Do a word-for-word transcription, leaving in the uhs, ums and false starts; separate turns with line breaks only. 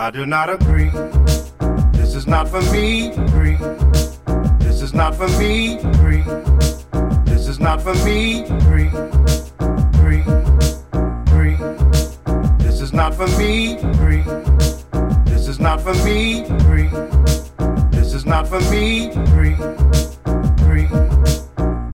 I do not agree. This is not for me, agree. This is not for me, agree. This is not for me, agree. Agree, agree. This is not for me, agree. This is not for me, agree. This is not for me, agree.